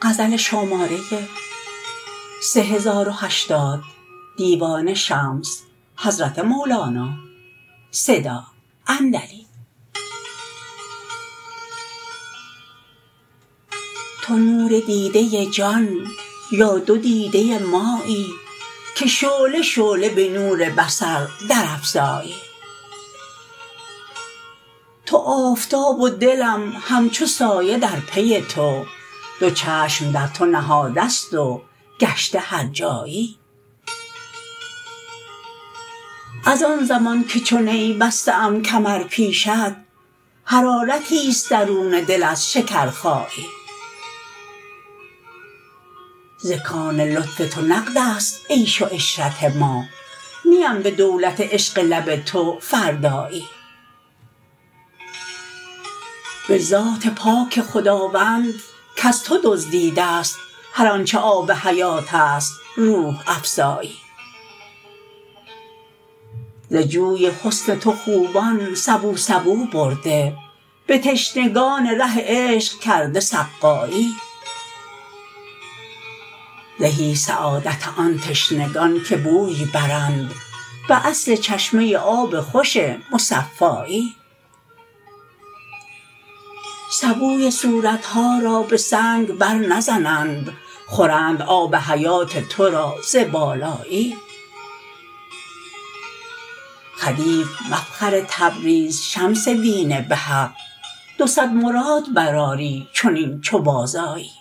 تو نور دیده جان یا دو دیده مایی که شعله شعله به نور بصر درافزایی تو آفتاب و دلم همچو سایه در پی تو دو چشم در تو نهاده ست و گشته هرجایی از آن زمان که چو نی بسته ام کمر پیشت حرارتی است درون دل از شکرخایی ز کان لطف تو نقد است عیش و عشرت ما نیم به دولت عشق لب تو فردایی به ذات پاک خداوند کز تو دزدیده ست هر آنچ آب حیات است روح افزایی ز جوی حسن تو خوبان سبو سبو برده به تشنگان ره عشق کرده سقایی زهی سعادت آن تشنگان که بوی برند به اصل چشمه آب خوش مصفایی سبوی صورت ها را به سنگ برنزنند خورند آب حیات تو را ز بالایی خدیو مفخر تبریز شمس دین به حق دو صد مراد برآری چنین چو بازآیی